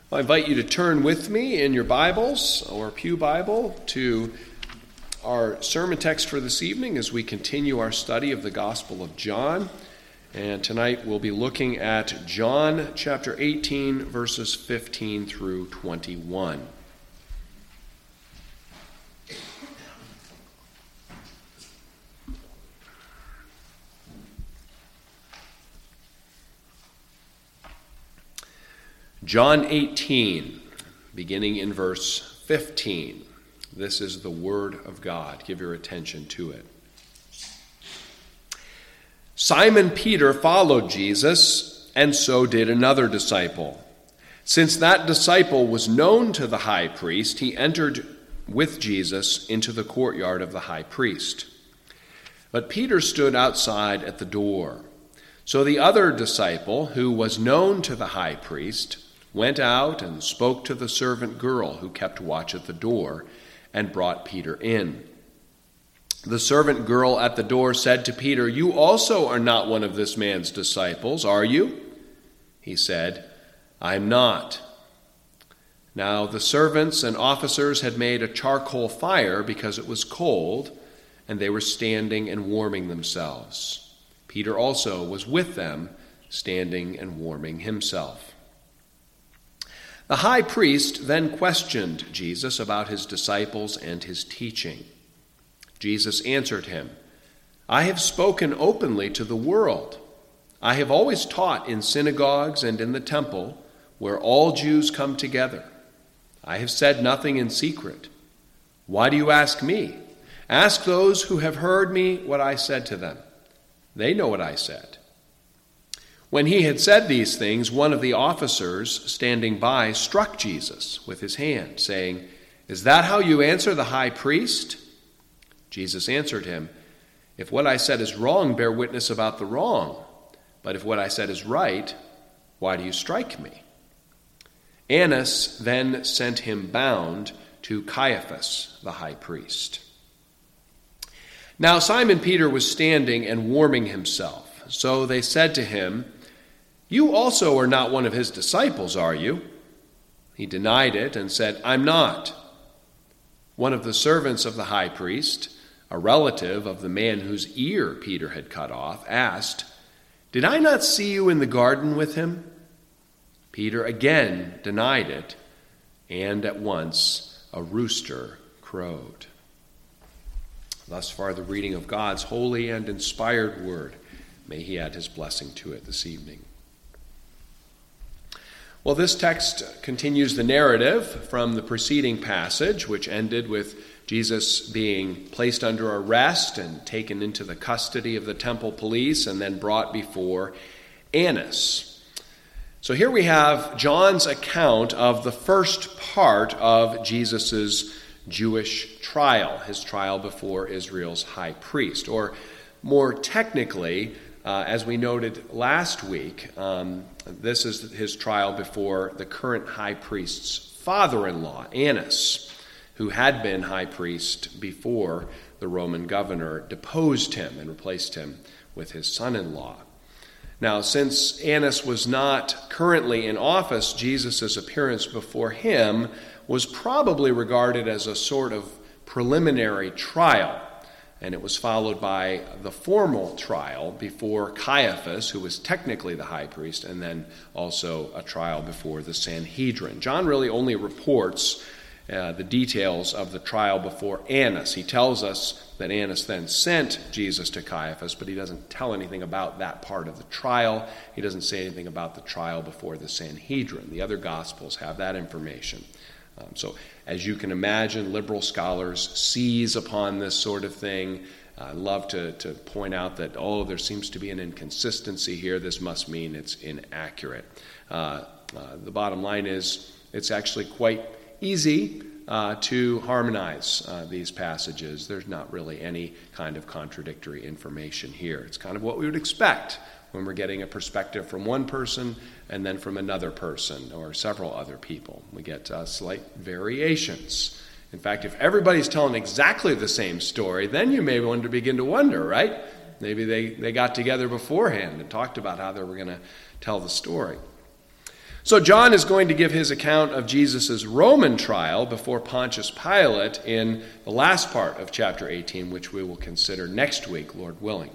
I invite you to turn with me in your Bibles or Pew Bible to our sermon text for this evening as we continue our study of the Gospel of John. And tonight we'll be looking at John chapter 18, verses 15 through 21. John 18, beginning in verse 15. This is the Word of God. Give your attention to it. Simon Peter followed Jesus, and so did another disciple. Since that disciple was known to the high priest, he entered with Jesus into the courtyard of the high priest. But Peter stood outside at the door. So the other disciple, who was known to the high priest, went out and spoke to the servant girl who kept watch at the door and brought Peter in. The servant girl at the door said to Peter, "You also are not one of this man's disciples, are you?" He said, "I am not." Now the servants and officers had made a charcoal fire because it was cold, and they were standing and warming themselves. Peter also was with them, standing and warming himself. The high priest then questioned Jesus about his disciples and his teaching. Jesus answered him, "I have spoken openly to the world. I have always taught in synagogues and in the temple, where all Jews come together. I have said nothing in secret. Why do you ask me? Ask those who have heard me what I said to them. They know what I said." When he had said these things, one of the officers standing by struck Jesus with his hand, saying, "Is that how you answer the high priest?" Jesus answered him, "If what I said is wrong, bear witness about the wrong. But if what I said is right, why do you strike me?" Annas then sent him bound to Caiaphas, the high priest. Now Simon Peter was standing and warming himself. So they said to him, "You also are not one of his disciples, are you?" He denied it and said, "I'm not." One of the servants of the high priest, a relative of the man whose ear Peter had cut off, asked, "Did I not see you in the garden with him?" Peter again denied it, and at once a rooster crowed. Thus far the reading of God's holy and inspired word. May he add his blessing to it this evening. Well, this text continues the narrative from the preceding passage, which ended with Jesus being placed under arrest and taken into the custody of the temple police and then brought before Annas. So here we have John's account of the first part of Jesus' Jewish trial, his trial before Israel's high priest, or more technically, as we noted last week, this is his trial before the current high priest's father-in-law, Annas, who had been high priest before the Roman governor deposed him and replaced him with his son-in-law. Now, since Annas was not currently in office, Jesus' appearance before him was probably regarded as a sort of preliminary trial. And it was followed by the formal trial before Caiaphas, who was technically the high priest, and then also a trial before the Sanhedrin. John really only reports the details of the trial before Annas. He tells us that Annas then sent Jesus to Caiaphas, but he doesn't tell anything about that part of the trial. He doesn't say anything about the trial before the Sanhedrin. The other Gospels have that information. So as you can imagine, liberal scholars seize upon this sort of thing. I love to point out that, there seems to be an inconsistency here. This must mean it's inaccurate. The bottom line is it's actually quite easy to harmonize these passages. There's not really any kind of contradictory information here. It's kind of what we would expect when we're getting a perspective from one person and then from another person or several other people. We get slight variations. In fact, if everybody's telling exactly the same story, then you may begin to wonder, right? Maybe they got together beforehand and talked about how they were going to tell the story. So John is going to give his account of Jesus' Roman trial before Pontius Pilate in the last part of chapter 18, which we will consider next week, Lord willing.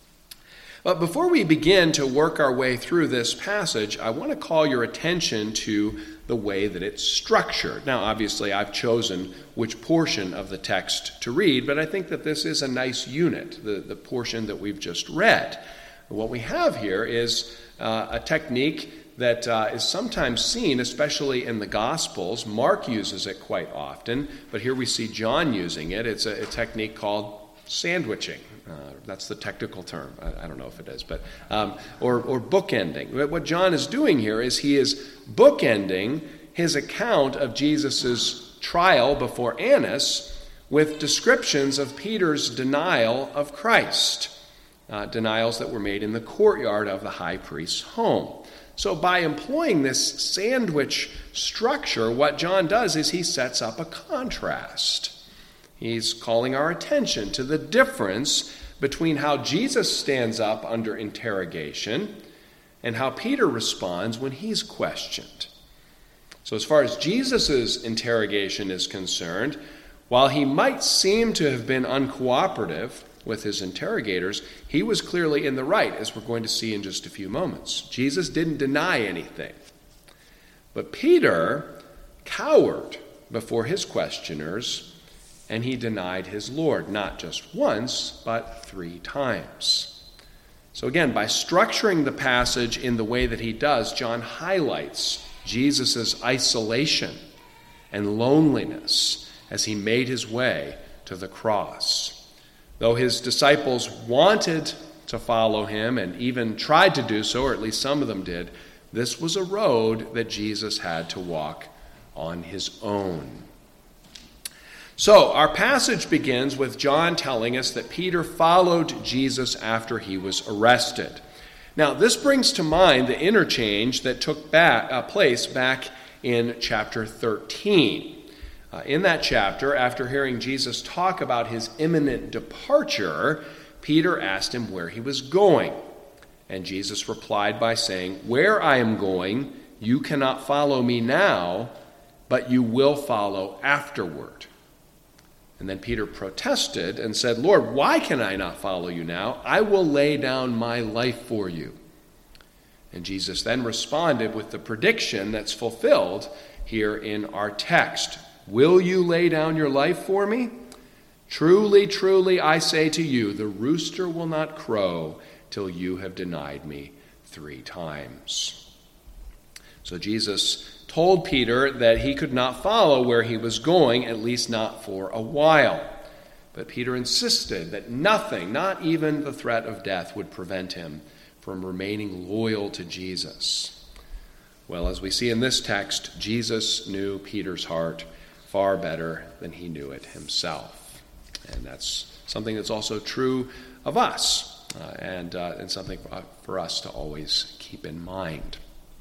But before we begin to work our way through this passage, I want to call your attention to the way that it's structured. Now, obviously, I've chosen which portion of the text to read, but I think that this is a nice unit, the portion that we've just read. What we have here is a technique that is sometimes seen, especially in the Gospels. Mark uses it quite often, but here we see John using it. It's a technique called sandwiching. That's the technical term. I don't know if it is, but or bookending. What John is doing here is he is bookending his account of Jesus' trial before Annas with descriptions of Peter's denial of Christ, denials that were made in the courtyard of the high priest's home. So by employing this sandwich structure, what John does is he sets up a contrast. He's calling our attention to the difference between how Jesus stands up under interrogation and how Peter responds when he's questioned. So as far as Jesus' interrogation is concerned, while he might seem to have been uncooperative with his interrogators, he was clearly in the right, as we're going to see in just a few moments. Jesus didn't deny anything. But Peter cowered before his questioners, and he denied his Lord, not just once, but 3 times. So again, by structuring the passage in the way that he does, John highlights Jesus' isolation and loneliness as he made his way to the cross. Though his disciples wanted to follow him and even tried to do so, or at least some of them did, this was a road that Jesus had to walk on his own. So our passage begins with John telling us that Peter followed Jesus after he was arrested. Now, this brings to mind the interchange that took place back in chapter 13. In that chapter, after hearing Jesus talk about his imminent departure, Peter asked him where he was going. And Jesus replied by saying, "Where I am going, you cannot follow me now, but you will follow afterward." And then Peter protested and said, "Lord, why can I not follow you now? I will lay down my life for you." And Jesus then responded with the prediction that's fulfilled here in our text. "Will you lay down your life for me? Truly, truly, I say to you, the rooster will not crow till you have denied me 3 times." So Jesus told Peter that he could not follow where he was going, at least not for a while. But Peter insisted that nothing, not even the threat of death, would prevent him from remaining loyal to Jesus. Well, as we see in this text, Jesus knew Peter's heart far better than he knew it himself. And that's something that's also true of us, and something for us to always keep in mind.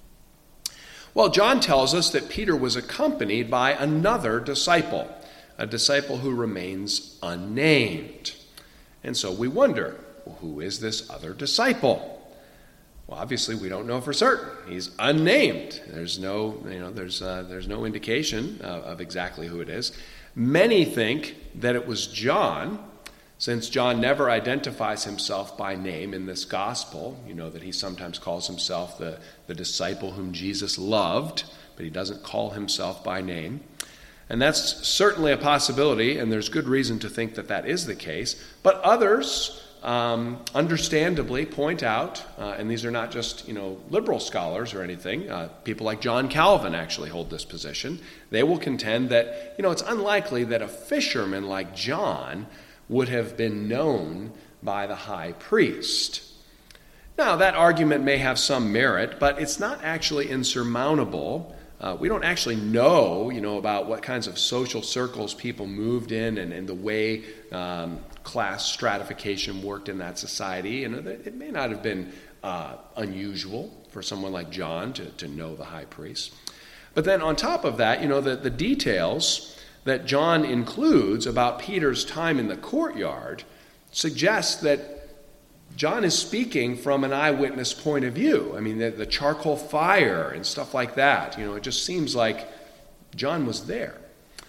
Well, John tells us that Peter was accompanied by another disciple, a disciple who remains unnamed. And so we wonder, well, who is this other disciple? Well, obviously we don't know for certain. He's unnamed. There's no indication of exactly who it is. Many think that it was John, since John never identifies himself by name in this gospel. You know that he sometimes calls himself the disciple whom Jesus loved, but he doesn't call himself by name. And that's certainly a possibility, and there's good reason to think that that is the case. But others understandably point out, and these are not just liberal scholars or anything, people like John Calvin actually hold this position. They will contend that it's unlikely that a fisherman like John would have been known by the high priest. Now, that argument may have some merit, but it's not actually insurmountable. We don't actually know, about what kinds of social circles people moved in and the way class stratification worked in that society. It may not have been unusual for someone like John to know the high priest. But then on top of that, the details that John includes about Peter's time in the courtyard suggests that John is speaking from an eyewitness point of view. I mean, the charcoal fire and stuff like that. It just seems like John was there.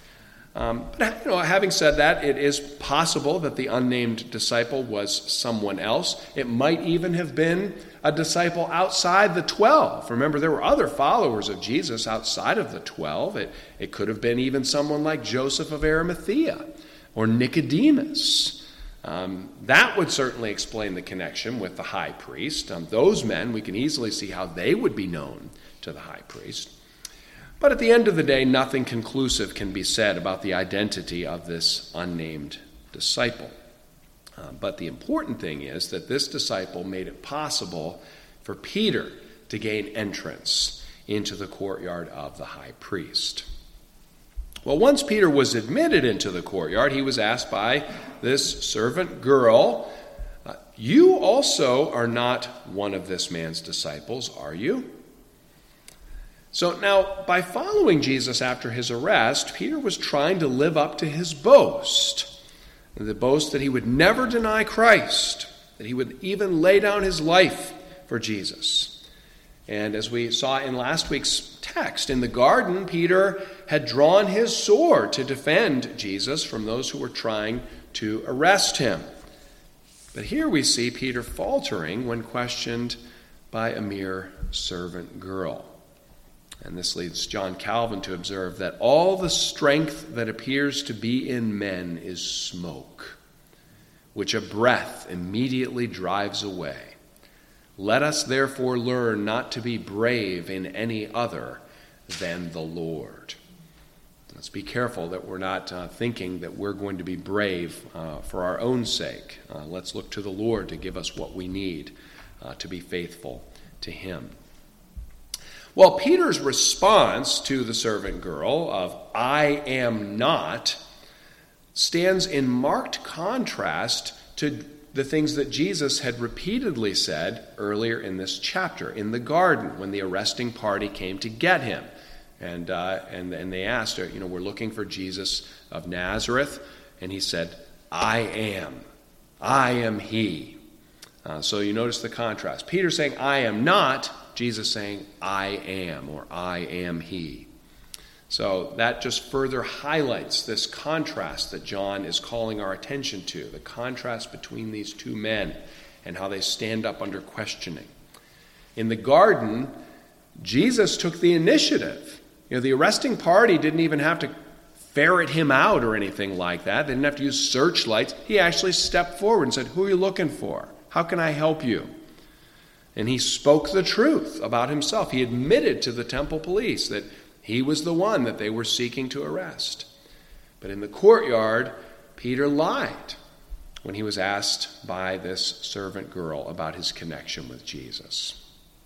But having said that, it is possible that the unnamed disciple was someone else. It might even have been a disciple outside the 12. Remember, there were other followers of Jesus outside of the 12. It could have been even someone like Joseph of Arimathea or Nicodemus. That would certainly explain the connection with the high priest. Those men, we can easily see how they would be known to the high priest. But at the end of the day, nothing conclusive can be said about the identity of this unnamed disciple. But the important thing is that this disciple made it possible for Peter to gain entrance into the courtyard of the high priest. Well, once Peter was admitted into the courtyard, he was asked by this servant girl, "You also are not one of this man's disciples, are you?" So now, by following Jesus after his arrest, Peter was trying to live up to his boast. The boast that he would never deny Christ, that he would even lay down his life for Jesus. And as we saw in last week's text, in the garden, Peter had drawn his sword to defend Jesus from those who were trying to arrest him. But here we see Peter faltering when questioned by a mere servant girl. And this leads John Calvin to observe that all the strength that appears to be in men is smoke, which a breath immediately drives away. Let us therefore learn not to be brave in any other than the Lord. Let's be careful that we're not thinking that we're going to be brave for our own sake. Let's look to the Lord to give us what we need to be faithful to him. Well, Peter's response to the servant girl of, "I am not," stands in marked contrast to the things that Jesus had repeatedly said earlier in this chapter, in the garden, when the arresting party came to get him. And they asked, we're looking for Jesus of Nazareth. And he said, I am he. So you notice the contrast. Peter saying, I am not. Jesus saying, I am, or I am he. So that just further highlights this contrast that John is calling our attention to, the contrast between these two men and how they stand up under questioning. In the garden, Jesus took the initiative. The arresting party didn't even have to ferret him out or anything like that. They didn't have to use searchlights. He actually stepped forward and said, who are you looking for? How can I help you? And he spoke the truth about himself. He admitted to the temple police that he was the one that they were seeking to arrest. But in the courtyard, Peter lied when he was asked by this servant girl about his connection with Jesus.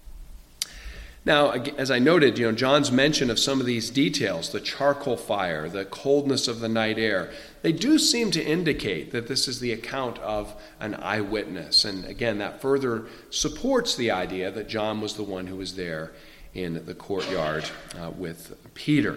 Now, as I noted, John's mention of some of these details, the charcoal fire, the coldness of the night air, they do seem to indicate that this is the account of an eyewitness. And again, that further supports the idea that John was the one who was there in the courtyard with Peter.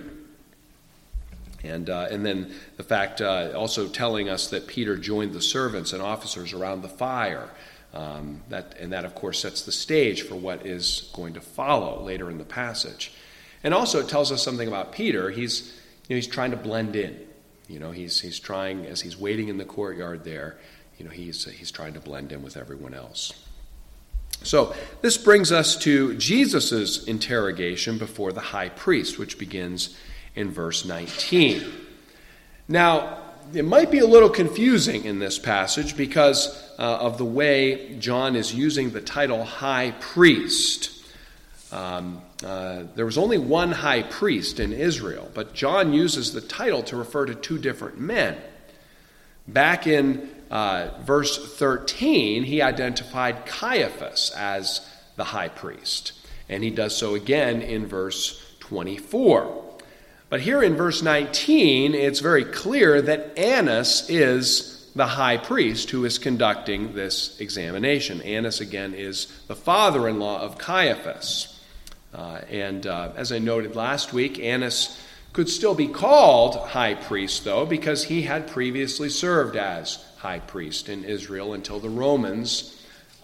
And then the fact also telling us that Peter joined the servants and officers around the fire. That, of course, sets the stage for what is going to follow later in the passage. And also it tells us something about Peter. He's trying to blend in. He's trying, as he's waiting in the courtyard there, he's trying to blend in with everyone else. So this brings us to Jesus' interrogation before the high priest, which begins in verse 19. Now, it might be a little confusing in this passage because of the way John is using the title high priest. There was only one high priest in Israel, but John uses the title to refer to two different men. Back in verse 13, he identified Caiaphas as the high priest, and he does so again in verse 24. But here in verse 19, it's very clear that Annas is the high priest who is conducting this examination. Annas, again, is the father-in-law of Caiaphas. As I noted last week, Annas could still be called high priest, though, because he had previously served as high priest in Israel until the Romans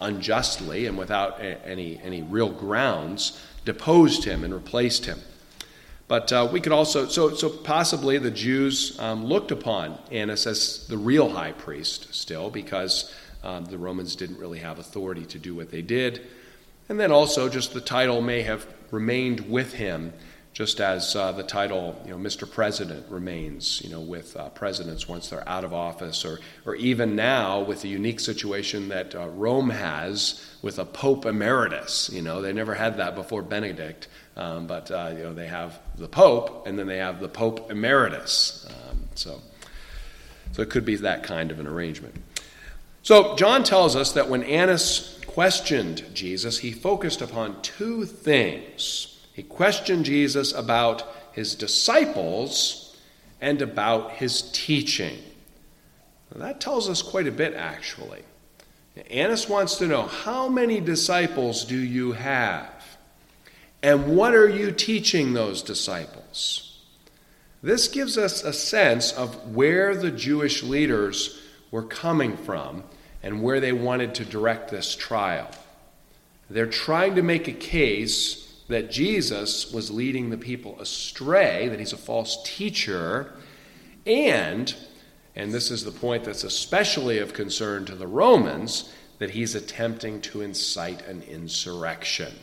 unjustly and without any real grounds, deposed him and replaced him. But we could also, so possibly the Jews looked upon Annas as the real high priest still, because the Romans didn't really have authority to do what they did. And then also just the title may have remained with him, just as the title, Mr. President remains, with presidents once they're out of office, or even now with the unique situation that Rome has with a Pope Emeritus. They never had that before Benedict, but they have the Pope, and then they have the Pope Emeritus. So it could be that kind of an arrangement. So John tells us that when Annas questioned Jesus, he focused upon two things. He questioned Jesus about his disciples and about his teaching. Now, that tells us quite a bit, actually. Annas wants to know, how many disciples do you have? And what are you teaching those disciples? This gives us a sense of where the Jewish leaders were coming from and where they wanted to direct this trial. They're trying to make a case that Jesus was leading the people astray, that he's a false teacher, and this is the point that's especially of concern to the Romans, that he's attempting to incite an insurrection.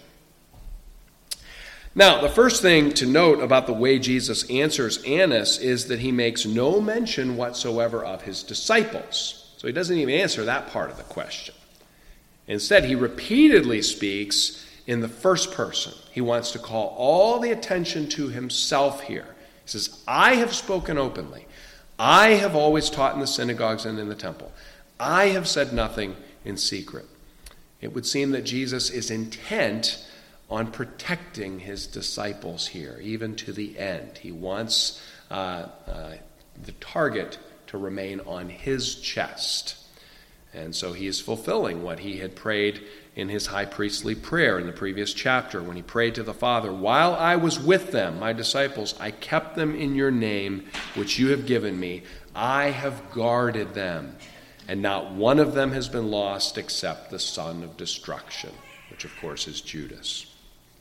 Now, the first thing to note about the way Jesus answers Annas is that he makes no mention whatsoever of his disciples. So he doesn't even answer that part of the question. Instead, he repeatedly speaks in the first person. He wants to call all the attention to himself here. He says, I have spoken openly. I have always taught in the synagogues and in the temple. I have said nothing in secret. It would seem that Jesus is intent on protecting his disciples here, even to the end. He wants the target to remain on his chest. And so he is fulfilling what he had prayed in his high priestly prayer in the previous chapter, when he prayed to the Father, while I was with them, my disciples, I kept them in your name, which you have given me. I have guarded them, and not one of them has been lost except the son of destruction, which of course is Judas.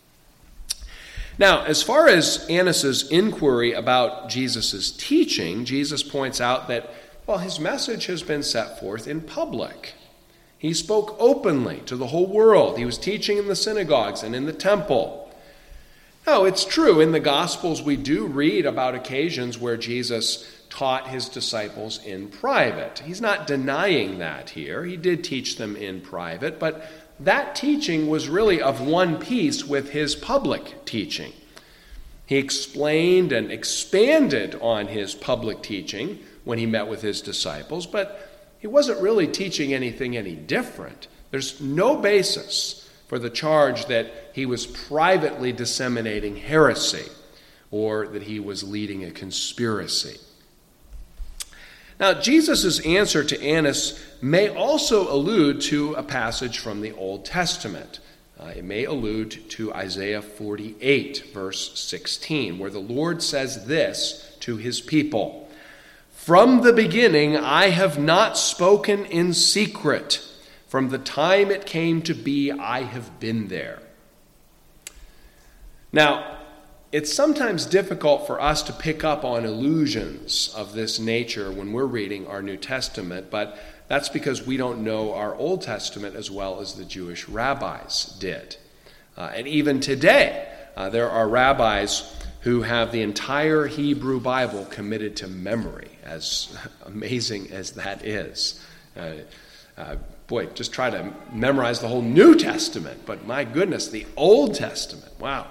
Now, as far as Annas' inquiry about Jesus' teaching, Jesus points out that, his message has been set forth in public. He spoke openly to the whole world. He was teaching in the synagogues and in the temple. Now, it's true, in the Gospels we do read about occasions where Jesus taught his disciples in private. He's not denying that here. He did teach them in private, but that teaching was really of one piece with his public teaching. He explained and expanded on his public teaching when he met with his disciples, but he wasn't really teaching anything any different. There's no basis for the charge that he was privately disseminating heresy or that he was leading a conspiracy. Now, Jesus' answer to Annas may also allude to a passage from the Old Testament. It may allude to Isaiah 48, verse 16, where the Lord says this to his people, from the beginning I have not spoken in secret. From the time it came to be, I have been there. Now, it's sometimes difficult for us to pick up on allusions of this nature when we're reading our New Testament, but that's because we don't know our Old Testament as well as the Jewish rabbis did. And even today, there are rabbis who have the entire Hebrew Bible committed to memory, as amazing as that is. Just try to memorize the whole New Testament, but my goodness, the Old Testament, wow.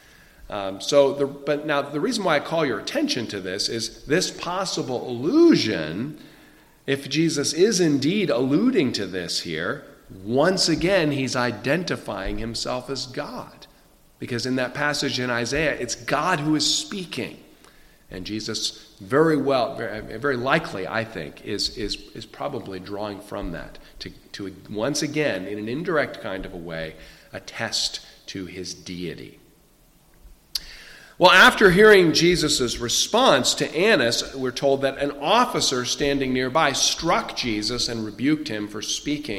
But now the reason why I call your attention to this is this possible allusion. If Jesus is indeed alluding to this here, once again he's identifying himself as God. Because in that passage in Isaiah, it's God who is speaking. And Jesus very likely, I think, is probably drawing from that to once again, in an indirect kind of a way, attest to his deity. Well, after hearing Jesus' response to Annas, we're told that an officer standing nearby struck Jesus and rebuked him for speaking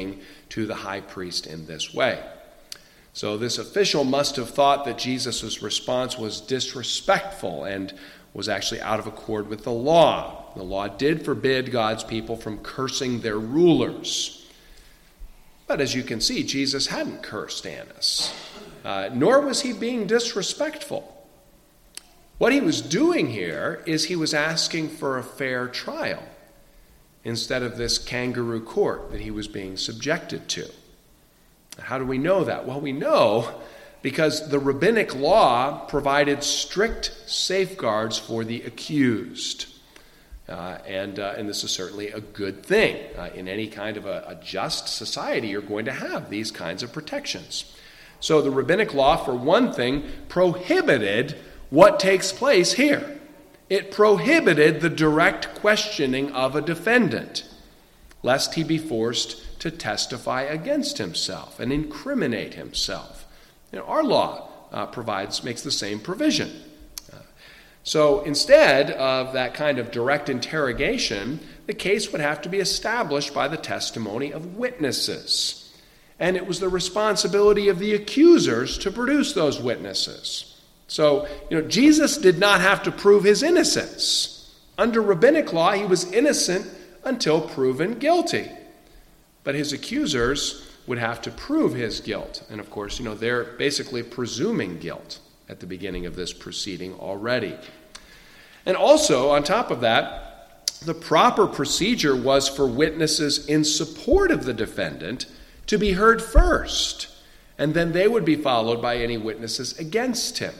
to the high priest in this way. So this official must have thought that Jesus' response was disrespectful and was actually out of accord with the law. The law did forbid God's people from cursing their rulers. But as you can see, Jesus hadn't cursed Annas, nor was he being disrespectful. What he was doing here is he was asking for a fair trial instead of this kangaroo court that he was being subjected to. How do we know that? Well, we know because the rabbinic law provided strict safeguards for the accused. And this is certainly a good thing. In any kind of a just society, you're going to have these kinds of protections. So the rabbinic law, for one thing, prohibited what takes place here. It prohibited the direct questioning of a defendant, lest he be forced to testify against himself and incriminate himself. Our law makes the same provision. So instead of that kind of direct interrogation, the case would have to be established by the testimony of witnesses. And it was the responsibility of the accusers to produce those witnesses. So, Jesus did not have to prove his innocence. Under rabbinic law, he was innocent until proven guilty. But his accusers would have to prove his guilt. And of course, they're basically presuming guilt at the beginning of this proceeding already. And also, on top of that, the proper procedure was for witnesses in support of the defendant to be heard first, and then they would be followed by any witnesses against him.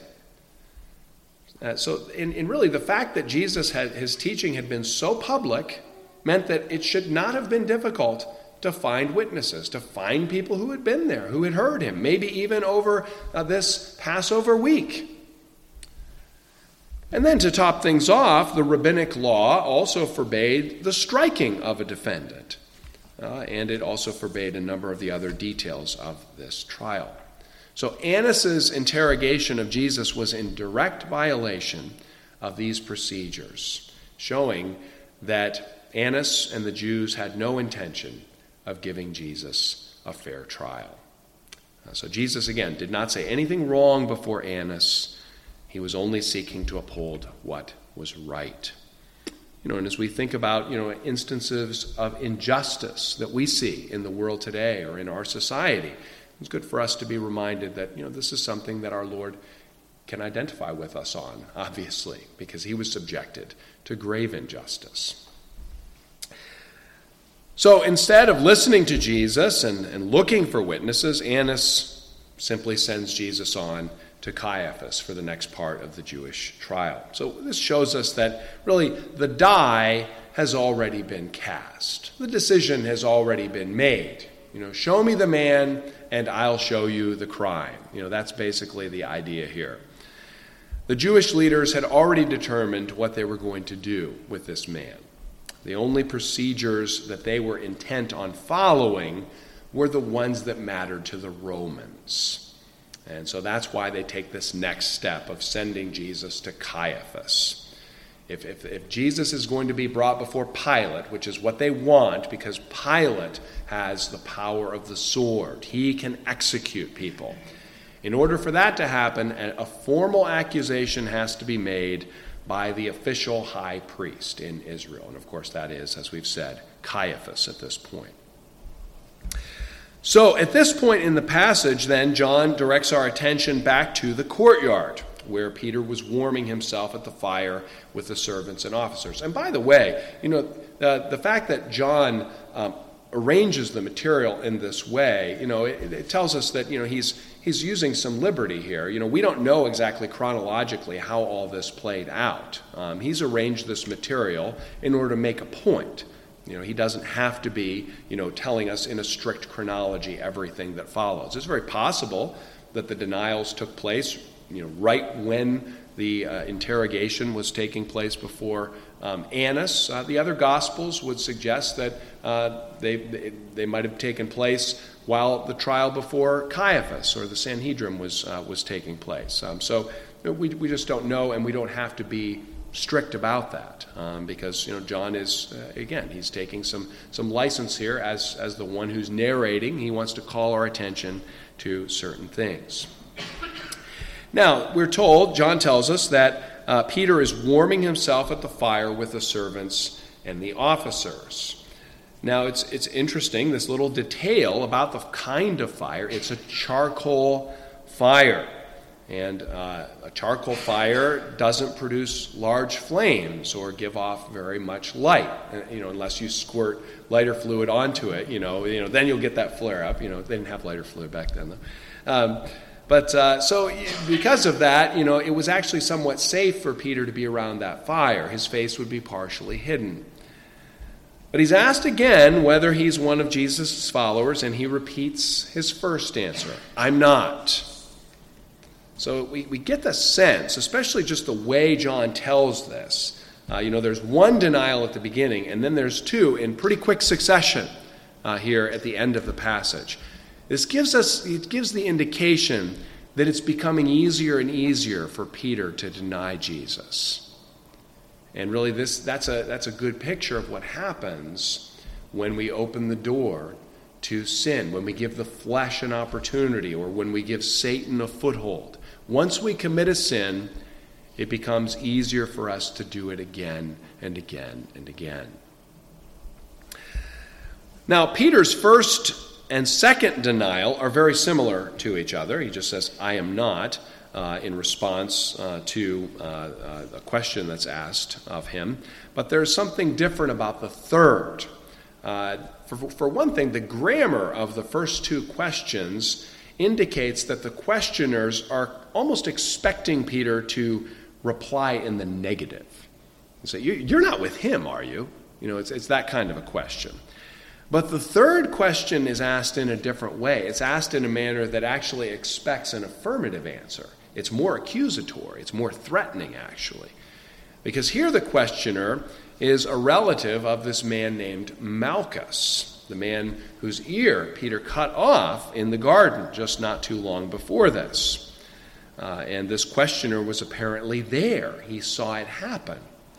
So in really, the fact that his teaching had been so public meant that it should not have been difficult to find witnesses, to find people who had been there, who had heard him, maybe even over this Passover week. And then to top things off, the rabbinic law also forbade the striking of a defendant, and it also forbade a number of the other details of this trial. So Annas' interrogation of Jesus was in direct violation of these procedures, showing that Annas and the Jews had no intention of giving Jesus a fair trial. So Jesus, again, did not say anything wrong before Annas. He was only seeking to uphold what was right. And as we think about, instances of injustice that we see in the world today or in our society, it's good for us to be reminded that, this is something that our Lord can identify with us on, obviously, because he was subjected to grave injustice. So instead of listening to Jesus and looking for witnesses, Annas simply sends Jesus on to Caiaphas for the next part of the Jewish trial. So this shows us that really the die has already been cast. The decision has already been made. Show me the man and I'll show you the crime. That's basically the idea here. The Jewish leaders had already determined what they were going to do with this man. The only procedures that they were intent on following were the ones that mattered to the Romans. And so that's why they take this next step of sending Jesus to Caiaphas. If Jesus is going to be brought before Pilate, which is what they want, because Pilate has the power of the sword, he can execute people. In order for that to happen, a formal accusation has to be made by the official high priest in Israel. And of course that is, as we've said, Caiaphas at this point. So at this point in the passage, then, John directs our attention back to the courtyard, where Peter was warming himself at the fire with the servants and officers. And by the way, the fact that John arranges the material in this way, it tells us that, he's using some liberty here. We don't know exactly chronologically how all this played out. He's arranged this material in order to make a point. He doesn't have to be, telling us in a strict chronology everything that follows. It's very possible that the denials took place, right when the interrogation was taking place before Annas. The other Gospels would suggest that they might have taken place while the trial before Caiaphas or the Sanhedrin was taking place. So we just don't know, and we don't have to be strict about that because John is again, he's taking some license here as the one who's narrating. He wants to call our attention to certain things. Now we're told, John tells us that Peter is warming himself at the fire with the servants and the officers. Now it's interesting, this little detail about the kind of fire. It's a charcoal fire. And a charcoal fire doesn't produce large flames or give off very much light, unless you squirt lighter fluid onto it. Then you'll get that flare up. They didn't have lighter fluid back then, though. So because of that, it was actually somewhat safe for Peter to be around that fire. His face would be partially hidden. But he's asked again whether he's one of Jesus' followers, and he repeats his first answer: I'm not. So we get the sense, especially just the way John tells this. There's one denial at the beginning, and then there's two in pretty quick succession here at the end of the passage. It gives the indication that it's becoming easier and easier for Peter to deny Jesus. And really that's a good picture of what happens when we open the door to sin, when we give the flesh an opportunity, or when we give Satan a foothold. Once we commit a sin, it becomes easier for us to do it again and again and again. Now, Peter's first and second denial are very similar to each other. He just says, I am not, in response to a question that's asked of him. But there's something different about the third. For one thing, the grammar of the first two questions indicates that the questioners are almost expecting Peter to reply in the negative. And say, you're not with him, are you? It's that kind of a question. But the third question is asked in a different way. It's asked in a manner that actually expects an affirmative answer. It's more accusatory. It's more threatening, actually. Because here the questioner is a relative of this man named Malchus, the man whose ear Peter cut off in the garden just not too long before this. And this questioner was apparently there. He saw it happen.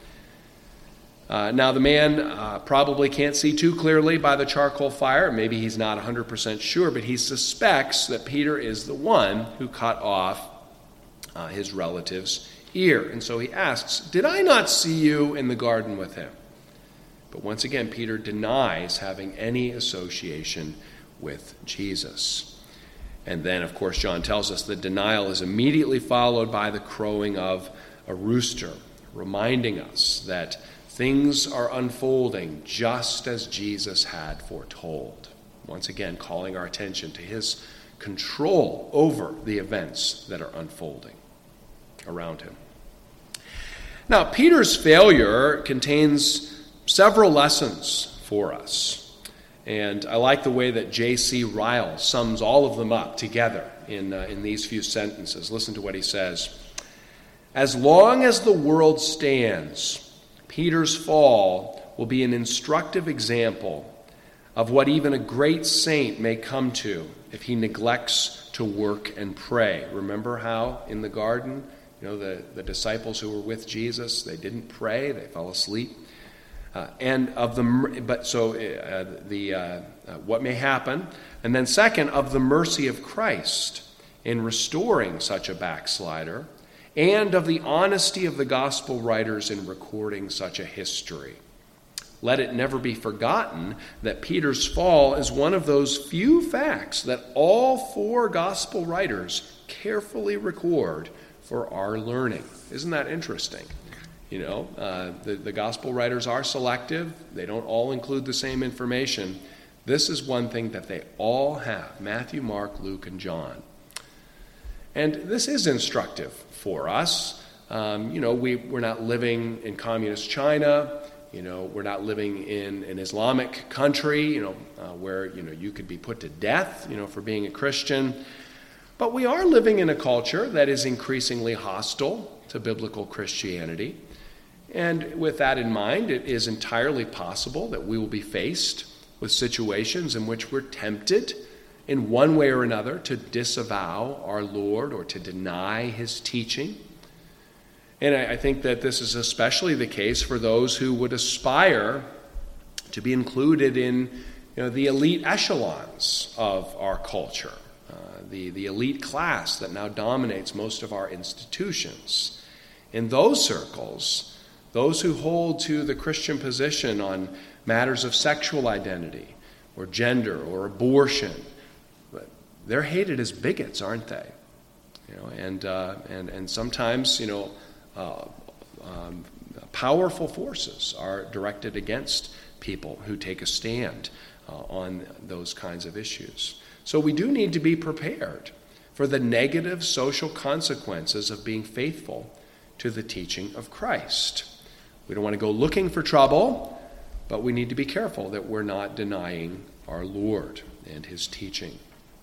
Now the man probably can't see too clearly by the charcoal fire. Maybe he's not 100% sure, but he suspects that Peter is the one who cut off his relative's ear. And so he asks, did I not see you in the garden with him? But once again, Peter denies having any association with Jesus. And then, of course, John tells us the denial is immediately followed by the crowing of a rooster, reminding us that things are unfolding just as Jesus had foretold. Once again, calling our attention to his control over the events that are unfolding around him. Now, Peter's failure contains several lessons for us. And I like the way that J.C. Ryle sums all of them up together in these few sentences. Listen to what he says. As long as the world stands, Peter's fall will be an instructive example of what even a great saint may come to if he neglects to work and pray. Remember how in the garden, the disciples who were with Jesus, they didn't pray, they fell asleep. What may happen, and then second, of the mercy of Christ in restoring such a backslider, and of the honesty of the gospel writers in recording such a history. Let it never be forgotten that Peter's fall is one of those few facts that all four gospel writers carefully record for our learning. Isn't that interesting? The gospel writers are selective. They don't all include the same information. This is one thing that they all have: Matthew, Mark, Luke, and John. And this is instructive for us. We're not living in communist China. We're not living in an Islamic country, where, you could be put to death, for being a Christian. But we are living in a culture that is increasingly hostile to biblical Christianity. And with that in mind, it is entirely possible that we will be faced with situations in which we're tempted in one way or another to disavow our Lord or to deny his teaching. And I think that this is especially the case for those who would aspire to be included in the elite echelons of our culture, the elite class that now dominates most of our institutions. In those circles, those who hold to the Christian position on matters of sexual identity or gender or abortion, they're hated as bigots, aren't they? And sometimes powerful forces are directed against people who take a stand on those kinds of issues. So we do need to be prepared for the negative social consequences of being faithful to the teaching of Christ. We don't want to go looking for trouble, but we need to be careful that we're not denying our Lord and his teaching.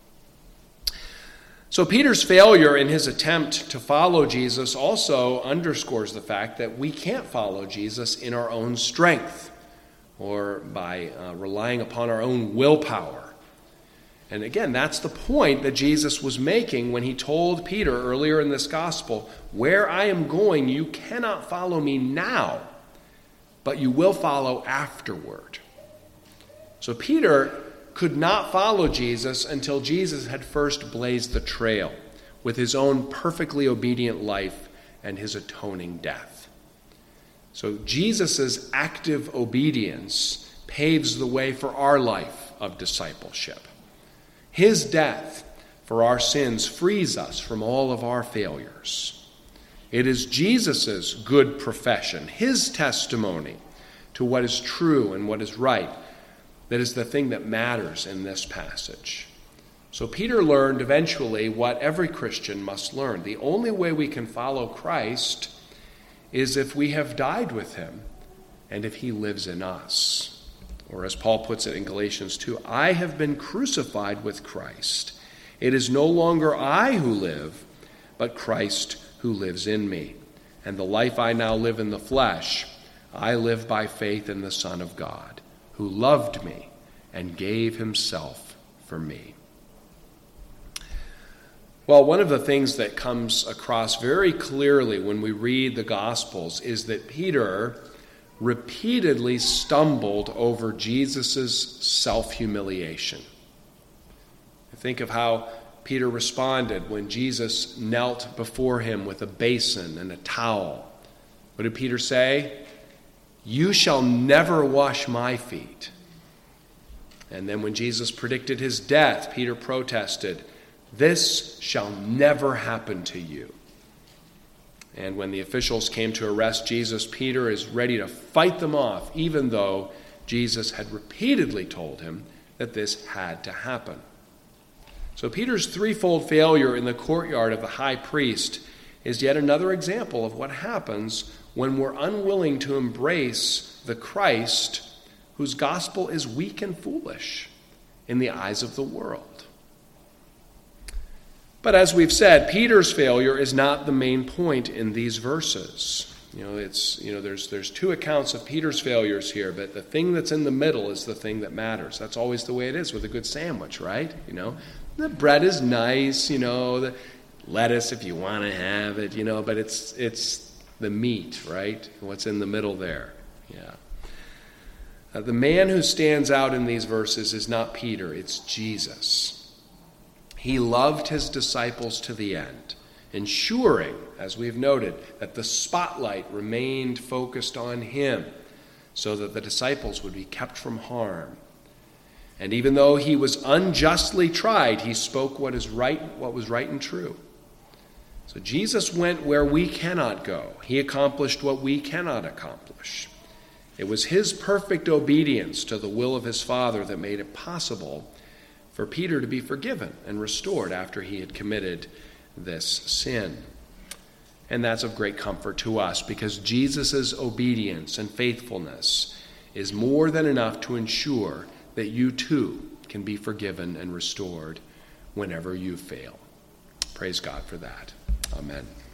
So Peter's failure in his attempt to follow Jesus also underscores the fact that we can't follow Jesus in our own strength or by relying upon our own willpower. And again, that's the point that Jesus was making when he told Peter earlier in this gospel, "Where I am going, you cannot follow me now, but you will follow afterward." So Peter could not follow Jesus until Jesus had first blazed the trail with his own perfectly obedient life and his atoning death. So Jesus' active obedience paves the way for our life of discipleship. His death for our sins frees us from all of our failures. It is Jesus' good profession, his testimony to what is true and what is right, that is the thing that matters in this passage. So Peter learned eventually what every Christian must learn. The only way we can follow Christ is if we have died with him and if he lives in us. Or as Paul puts it in Galatians 2, "I have been crucified with Christ. It is no longer I who live, but Christ who lives in me. And the life I now live in the flesh, I live by faith in the Son of God, who loved me and gave himself for me." Well, one of the things that comes across very clearly when we read the Gospels is that Peter repeatedly stumbled over Jesus' self-humiliation. Think of how Peter responded when Jesus knelt before him with a basin and a towel. What did Peter say? "You shall never wash my feet." And then when Jesus predicted his death, Peter protested, "This shall never happen to you." And when the officials came to arrest Jesus, Peter is ready to fight them off, even though Jesus had repeatedly told him that this had to happen. So Peter's threefold failure in the courtyard of the high priest is yet another example of what happens when we're unwilling to embrace the Christ whose gospel is weak and foolish in the eyes of the world. But as we've said, Peter's failure is not the main point in these verses. There's two accounts of Peter's failures here, but the thing that's in the middle is the thing that matters. That's always the way it is with a good sandwich, right? The bread is nice, the lettuce if you want to have it, but it's the meat, right? What's in the middle there? Yeah. The man who stands out in these verses is not Peter, it's Jesus. He loved his disciples to the end, ensuring, as we've noted, that the spotlight remained focused on him so that the disciples would be kept from harm. And even though he was unjustly tried, he spoke what was right and true. So Jesus went where we cannot go. He accomplished what we cannot accomplish. It was his perfect obedience to the will of his Father that made it possible for Peter to be forgiven and restored after he had committed this sin. And that's of great comfort to us because Jesus' obedience and faithfulness is more than enough to ensure that you too can be forgiven and restored whenever you fail. Praise God for that. Amen.